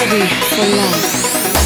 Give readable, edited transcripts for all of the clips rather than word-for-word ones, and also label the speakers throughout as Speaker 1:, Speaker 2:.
Speaker 1: Ready for love.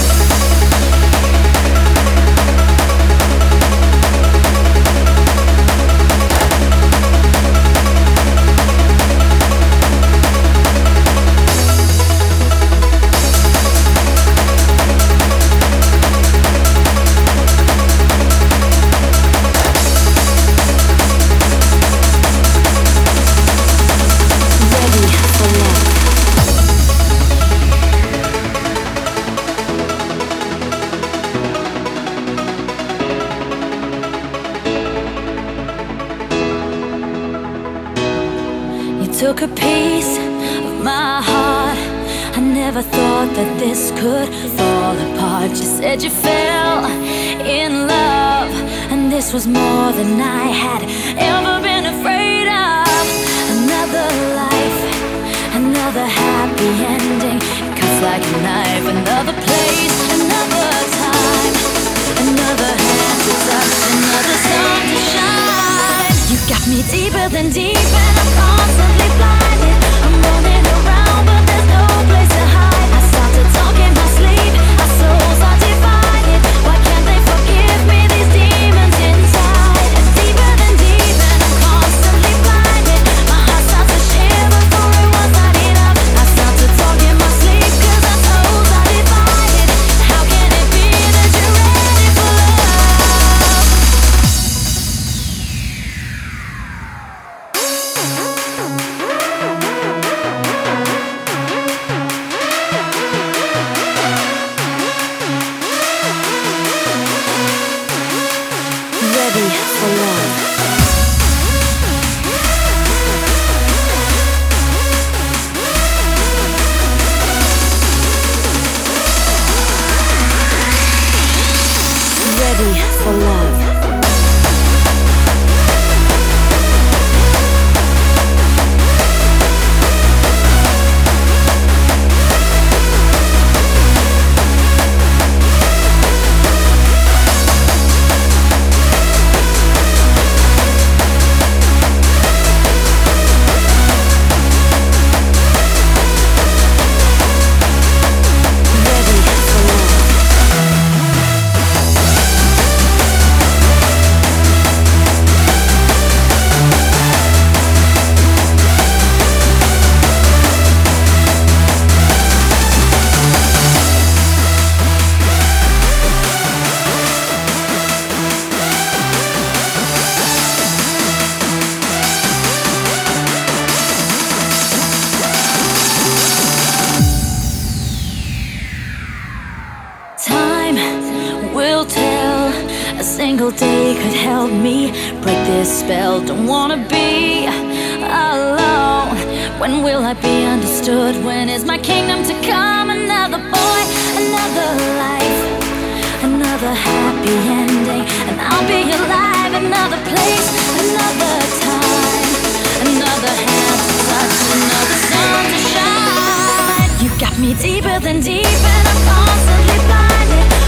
Speaker 1: Took a piece of my heart. I never thought that this could fall apart. You said you fell in love, and this was more than I had ever been afraid of. Another life, another happy ending. It cuts like a knife. Another place, another time, another hand to touch, another sun to shine. You got me deeper than deep, and I'm constantly blinded. I'm running around, but there's no place to hide. I start to talk in my sleep. Our souls are divided. Why can't they forgive me? These demons inside. And deeper than deep, and I'm constantly blinded. My heart starts to shiver before it was lighting up. I start to talk in my sleep, 'cause our souls are divided. How can it be that you're ready for love? Ready for love. Ready for love. Will tell. A single day could help me break this spell. Don't wanna be alone. When will I be understood? When is my kingdom to come? Another boy, another life, another happy ending, and I'll be alive. Another place, another time, another hand to touch, another sun to shine. You got me deeper than deep, and I'm constantly blinded.